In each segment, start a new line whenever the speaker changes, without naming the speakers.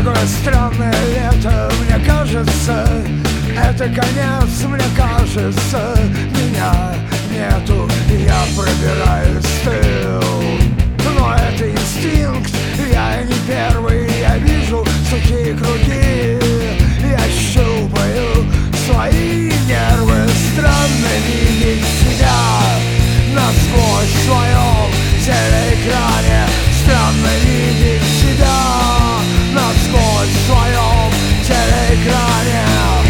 Такое странное лето, мне кажется, это конец, мне кажется. Меня нету, и я пробираюсь в тыл. Но это инстинкт, я не первый, я вижу сухие круги. Я щупаю свои нервы, странно видеть себя насквозь в своем телеэкране. Странно видеть себя насквозь в своем телеэкране.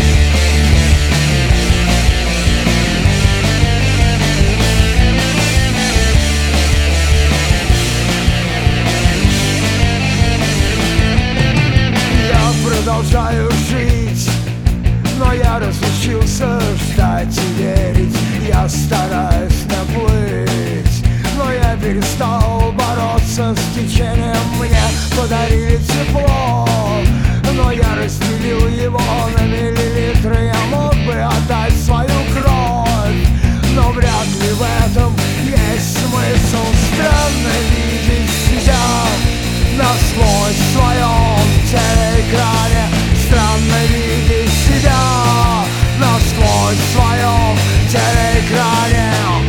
Я продолжаю жить, но я разучился ждать и верить. Я стараюсь наплыть, но я перестал бороться с течением. Мне подарили тепло, но я разделил его на миллилитры. Я мог бы отдать свою кровь, но вряд ли в этом есть смысл. Странно видеть себя насквозь в своем телеэкране. Странно видеть себя насквозь в своем телеэкране.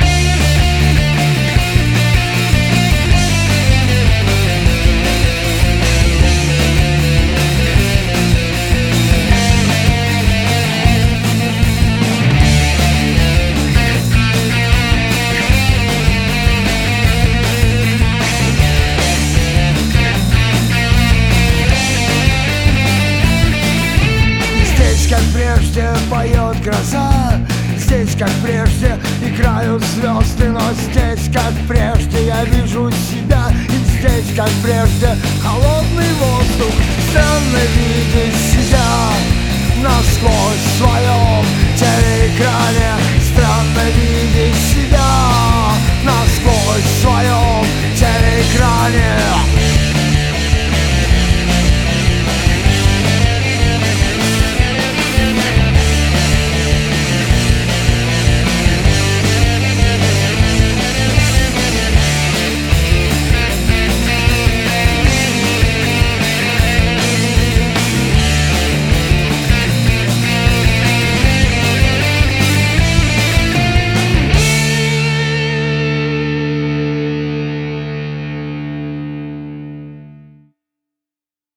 Как прежде поет гроза, здесь как прежде играют звезды. Но здесь как прежде я вижу себя, и здесь как прежде холодный воздух.